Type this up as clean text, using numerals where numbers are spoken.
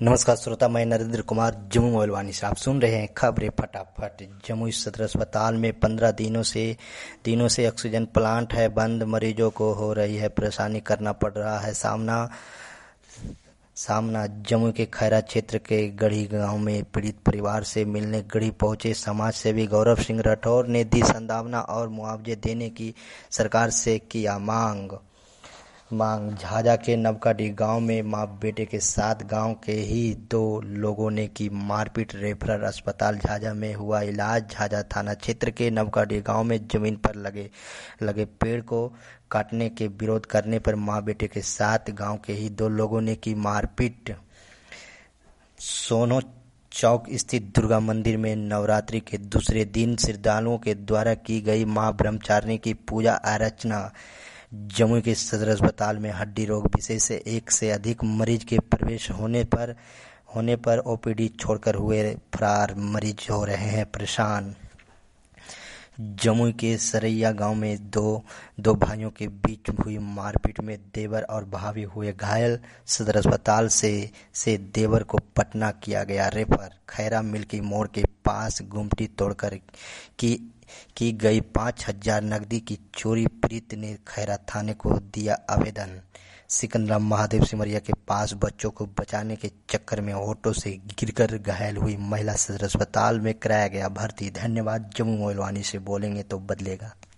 नमस्कार श्रोता, मैं नरेंद्र कुमार जम्मू मोइलवानी से आप सुन रहे हैं खबरें फटाफट। जम्मू सदर अस्पताल में 15 दिनों से ऑक्सीजन प्लांट है बंद। मरीजों को हो रही है परेशानी, करना पड़ रहा है सामना। जम्मू के खैरा क्षेत्र के गढ़ी गांव में पीड़ित परिवार से मिलने गढ़ी पहुंचे समाज सेवी गौरव सिंह राठौर ने दी सांत्वना और मुआवजे देने की सरकार से किया मांग। झाझा के नवकाडी गांव में मां बेटे के साथ गांव के ही 2 लोगों ने की मारपीट। रेफरल अस्पताल झाझा में हुआ इलाज। झाझा थाना क्षेत्र के नवकाडी गांव में जमीन पर लगे पेड़ को काटने के विरोध करने पर मां बेटे के साथ गांव के ही 2 लोगों ने की मारपीट। सोनो चौक स्थित दुर्गा मंदिर में नवरात्रि के दूसरे दिन श्रद्धालुओं के द्वारा की गई मां ब्रह्मचारिणी की पूजा अर्चना। जम्मू के सदर अस्पताल में हड्डी रोग विषय से 1 से अधिक मरीज के प्रवेश होने पर ओपीडी छोड़कर हुए फरार। मरीज हो रहे हैं परेशान। जम्मू के सरैया गांव में दो भाइयों के बीच हुई मारपीट में देवर और भाभी हुए घायल। सदर अस्पताल से देवर को पटना किया गया रेफर। खैरा मिल्की मोड़ के पास गुमटी तोड़कर की गई 5,000 नकदी की चोरी। प्रीत ने खैरा थाने को दिया आवेदन। सिकंदरा महादेव सिमरिया के पास बच्चों को बचाने के चक्कर में ऑटो से गिरकर घायल हुई महिला सदर अस्पताल में कराया गया भर्ती। धन्यवाद। जम्मू मोइलवानी से बोलेंगे तो बदलेगा।